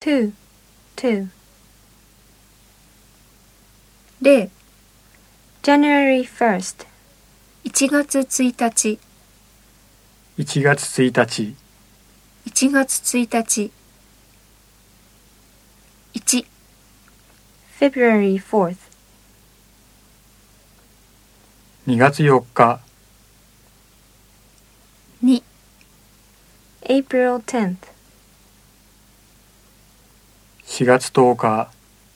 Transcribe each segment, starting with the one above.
two, two. 0、 January 1st, 1月1日、 1月1日、 1月1日。1、 February 4th, 2月4日、 2、 April 10th, 4月10日、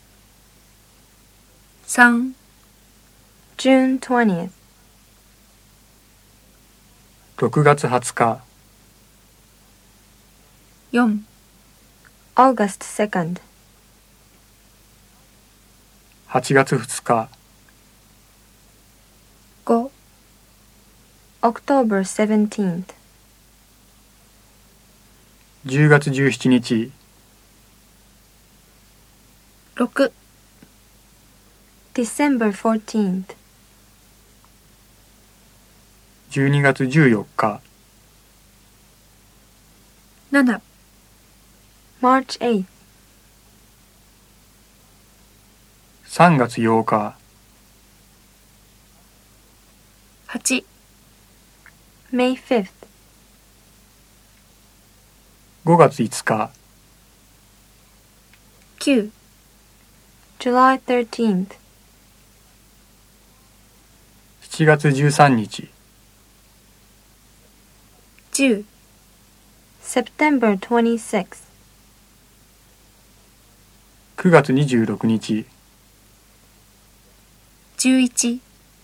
3、 June 20th, 6月20日、 4、 August 2nd, 8月2日、 5、 October 17th, 10月17日、 6、 December 14th, 12月14日、 7、 March 8th, 3月8日、 8、 May 5th, 5月5日、 9、 July 13th, 7月13日、 10、 September 26th, 9月26日、 11、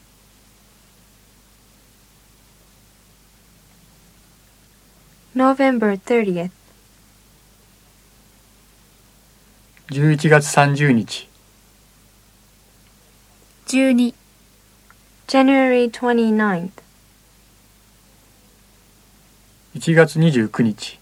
November 30th, 11月30日、 12、 January 29th, 1月29日、